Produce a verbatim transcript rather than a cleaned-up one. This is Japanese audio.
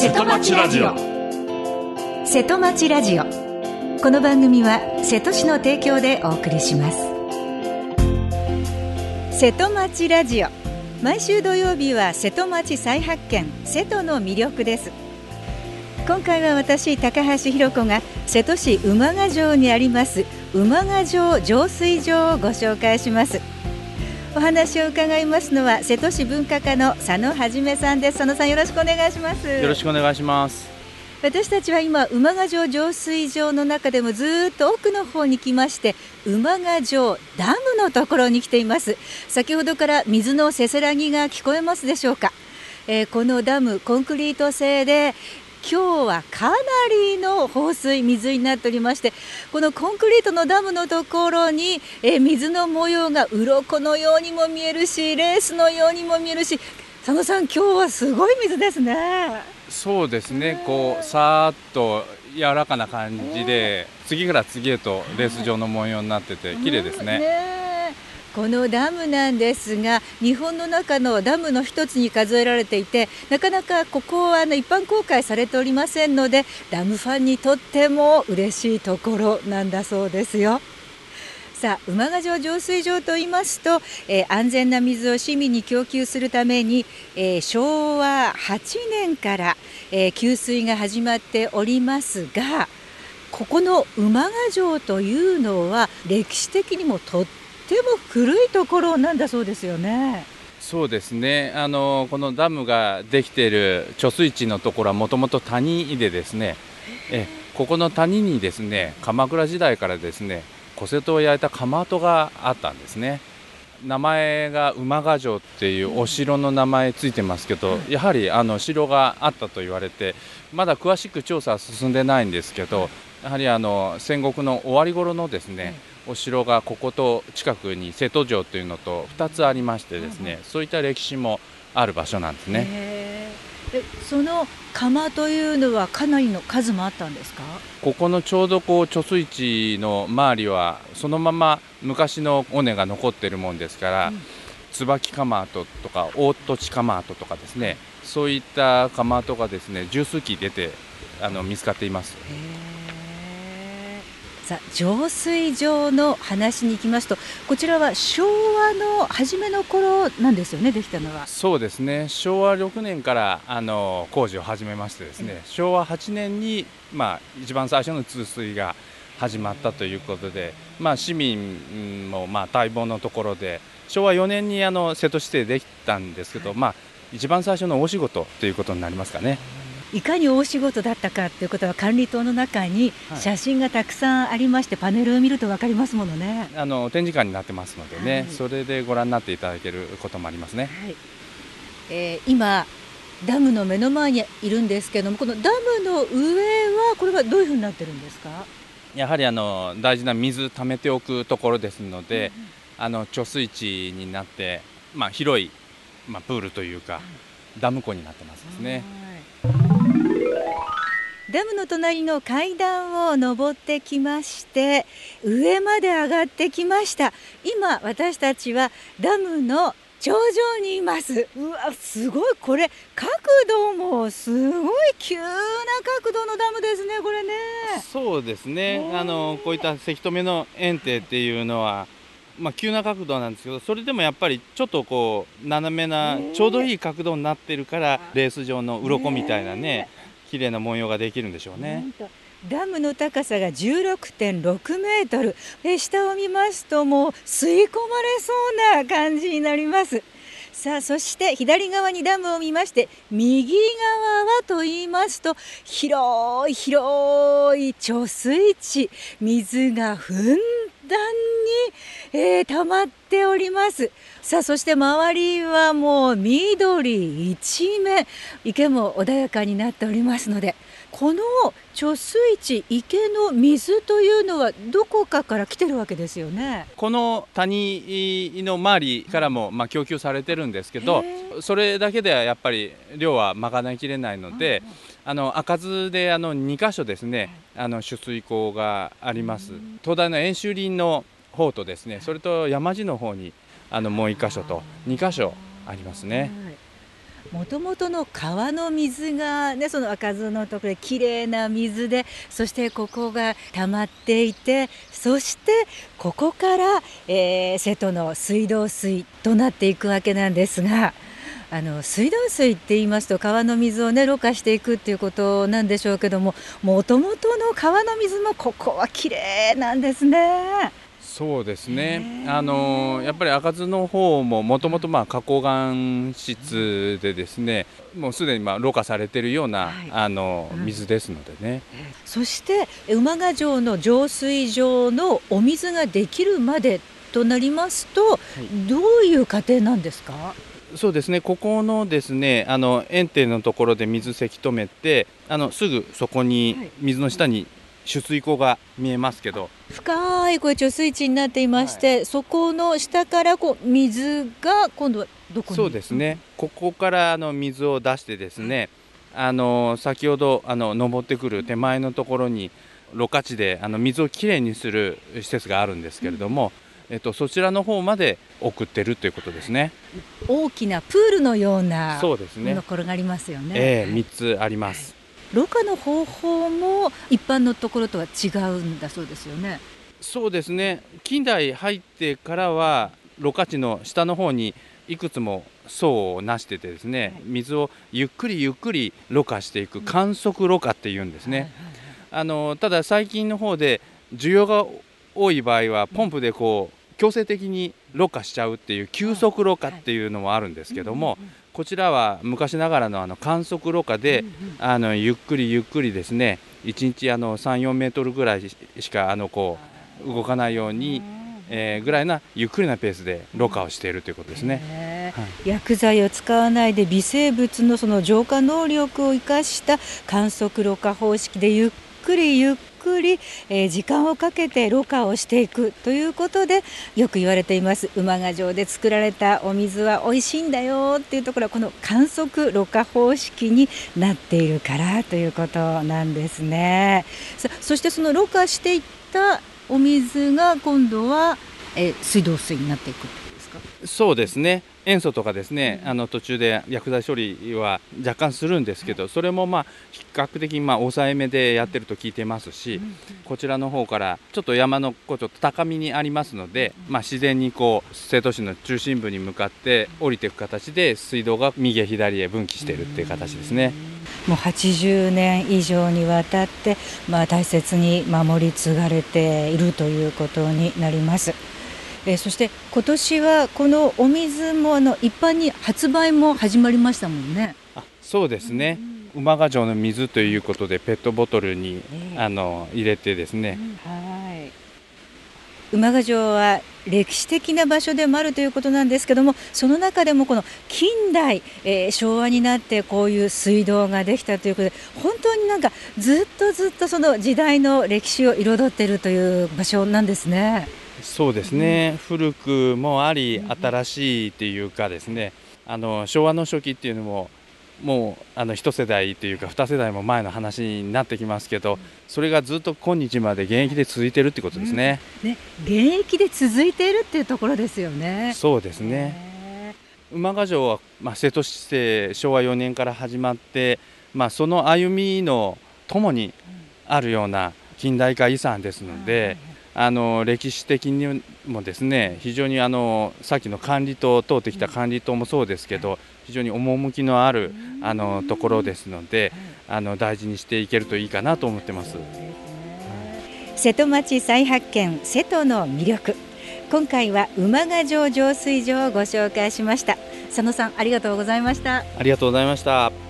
瀬戸町ラジオ。 瀬戸町ラジオ。この番組は瀬戸市の提供でお送りします。瀬戸町ラジオ、毎週土曜日は瀬戸町再発見、瀬戸の魅力です。今回は私高橋ひろ子が瀬戸市馬ヶ城にあります馬ヶ城浄水場をご紹介します。お話を伺いますのは瀬戸市文化課の佐野はじめさんです。佐野さん、よろしくお願いします。 よろしくお願いします。 私たちは今馬ヶ城浄水場の中でもずっと奥の方に来まして、馬ヶ城ダムのところに来ています。先ほどから水のせせらぎが聞こえますでしょうか。えー、このダムコンクリート製で今日はかなりの放水水になっておりまして、このコンクリートのダムのところにえ水の模様が鱗のようにも見えるし、レースのようにも見えるし、佐野さん、今日はすごい水ですね。 そうですね、こうさーっと柔らかな感じで次から次へとレース状の模様になってて綺麗ですね。 ねこのダムなんですが、日本の中のダムの一つに数えられていて、なかなかここはあの一般公開されておりませんので、ダムファンにとっても嬉しいところなんだそうですよ。さあ、馬ヶ城浄水場と言いますと、えー、安全な水を市民に供給するために、えー、しょうわはちねんから、えー、給水が始まっておりますが、ここの馬ヶ城というのは歴史的にもとってとても古いところなんだそうですよね。 そうですね、あのこのダムができている貯水池のところはもともと谷でですね、えここの谷にですね、鎌倉時代からですね、古瀬戸を焼いた窯跡があったんですね。名前が馬ヶ城っていうお城の名前ついてますけど、やはりあの城があったと言われて、まだ詳しく調査は進んでないんですけど、やはりあの戦国の終わり頃のですね、お城がここと近くに瀬戸城というのとふたつありましてですね、そういった歴史もある場所なんですね。 へー。えその窯というのはかなりの数もあったんですか。 ここのちょうどこう貯水池の周りはそのまま昔の尾根が残っているもんですから、うん、椿窯跡とか大土地窯跡とかですね、そういった窯跡がですね十数基出てあの見つかっています。 へー。さあ、浄水場の話に行きますと、こちらは昭和の初めの頃なんですよね、できたのは。 そうですね、しょうわろくねんからあの工事を始めましてですね、しょうわはちねんに、まあ、一番最初の通水が始まったということで、まあ、市民もまあ待望のところで、しょうわよねんにあの瀬戸市でできたんですけど、はい、まあ、一番最初の大仕事ということになりますかね。 いかに大仕事だったかということは、管理棟の中に写真がたくさんありまして、はい、パネルを見ると分かりますものね。 あの展示館になってますのでね、はい、それでご覧になっていただけることもありますね。 はい。えー、今ダムの目の前にいるんですけども、このダムの上はこれはどういうふうになってるんですか。 やはりあの大事な水溜めておくところですので、うん、あの貯水池になって、まあ、広い、まあ、プールというか、はい、ダム湖になってますですね。 ダムの隣の階段を登ってきまして、上まで上がってきました。今私たちはダムの頂上にいます。うわ、すごい、これ角度もすごい急な角度のダムですね、これね。 そうですね、あのこういったせき止めの堰堤っていうのは、まあ、急な角度なんですけど、それでもやっぱりちょっとこう斜めなちょうどいい角度になってるから、レース状の鱗みたいなね、綺麗な文様ができるんでしょうね。 ダムの高さが じゅうろくてんろくメートル、え下を見ますともう吸い込まれそうな感じになります。さあ、そして左側にダムを見まして、右側はと言いますと、広い広い貯水池、水がふんだんに、えー、溜まっております。さあ、そして周りはもう緑一面、池も穏やかになっておりますので、この貯水池、池の水というのはどこかから来てるわけですよね。 この谷の周りからもまあ供給されてるんですけど、それだけではやっぱり量は賄いきれないので、あの赤津であのにかしょですね、あの取水口があります。東大の演習林の方とですね、それと山地の方にあのもういっかしょとにかしょありますね。 もともとの川の水がね、その赤津のところで綺麗な水で、そしてここが溜まっていて、そしてここから、えー、瀬戸の水道水となっていくわけなんですが、あの水道水って言いますと川の水をねろ過していくっていうことなんでしょうけども、もともとの川の水もここは綺麗なんですね。 そうですね、あのやっぱり赤津の方ももともと花崗岩質でですね、もうすでにまあろ過されているような、はい、あの水ですのでね、 うん、そして馬ヶ城の浄水場のお水ができるまでとなりますと、はい、どういう過程なんですか？ そうですね、ここのですね、あの堰堤のところで水せき止めて、あのすぐそこに水の下に取水口が見えますけど、 深いこれ貯水池になっていまして、はい、そこの下からこう水が今度はどこに？ そうですね、ここからあの水を出してですね、あの先ほどあの登ってくる手前のところにろ過池であの水をきれいにする施設があるんですけれども、うん、えっと、そちらの方まで送ってるということですね。 大きなプールのようなそうですね、 もの転がりますよね。 えー、みっつあります。 ろ過の方法も一般のところとは違うんだそうですよね。 そうですね、近代入ってからはろ過池の下の方にいくつも層をなしててですね、はい、水をゆっくりゆっくりろ過していく観測ろ過っていうんですね。あのただ最近の方で需要が多い場合はポンプでこう強制的にろ過しちゃうっていう急速ろ過っていうのもあるんですけども、こちらは昔ながらのあの観測ろ過で、あのゆっくりゆっくりですね、いちにちあのさん、よんメートルぐらいしかあのこう動かないように、えー、ぐらいなゆっくりなペースでろ過をしているということですね。 はい、薬剤を使わないで微生物のその浄化能力を生かした観測ろ過方式でゆっくりゆっくりゆっくり、えー、時間をかけてろ過をしていくということでよく言われています。馬ヶ城で作られたお水は美味しいんだよっていうところはこの観測ろ過方式になっているからということなんですね。 そ, そしてそのろ過していったお水が今度は、えー、水道水になっていくんですか？ そうですね、塩素とかですね、あの途中で薬剤処理は若干するんですけど、それもまあ比較的まあ抑えめでやってると聞いてますし、こちらの方からちょっと山のこうちょっと高みにありますので、まあ自然にこう瀬戸市の中心部に向かって降りていく形で水道が右へ左へ分岐しているっていう形ですね。 もうはちじゅうねん以上にわたって、まあ、大切に守り継がれているということになります。えー、そして今年はこのお水もあの一般に発売も始まりましたもんね。 あ、そうですね、うん、馬ヶ城の水ということでペットボトルに、えー、あの入れてですね、 うん、はい、馬ヶ城は歴史的な場所でもあるということなんですけども、その中でもこの近代、えー、昭和になってこういう水道ができたということで、本当になんかずっとずっとその時代の歴史を彩っているという場所なんですね。 そうですね、うん、古くもあり新しいというかですね、あの昭和の初期っていうのももうあの一世代というか二世代も前の話になってきますけど、それがずっと今日まで現役で続いているってことですね。 うん、ね、現役で続いているっていうところですよね。 そうですね。馬ヶ城は、まあ、瀬戸市政昭和よねんから始まって、まあ、その歩みのともにあるような近代化遺産ですので、あの歴史的にもですね、非常にあのさっきの管理棟通ってきた管理棟もそうですけど、非常に趣のあるあのところですので、あの大事にしていけるといいかなと思ってます。 瀬戸町再発見、瀬戸の魅力。今回は馬ヶ城浄水場をご紹介しました。佐野さん、ありがとうございました。 ありがとうございました。